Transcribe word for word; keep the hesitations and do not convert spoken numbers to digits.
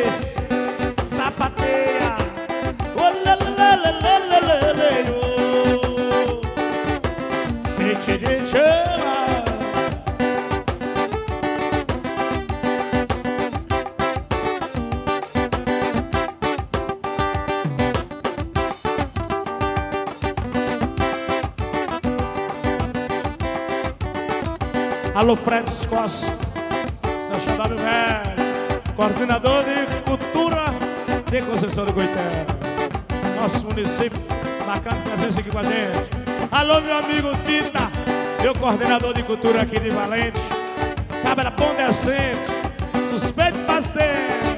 três, sapateia. Oh, lê, lê, lê, lê, lê, lê, lê, oh. Me te de chama. Alô, Fred Costa, seu xodó velho, coordenador de cultura de Conceição do Coité, nosso município, marcando presença aqui com a gente. Alô, meu amigo Tita, meu coordenador de cultura aqui de Valente, cabra bom decente, suspeito bastante.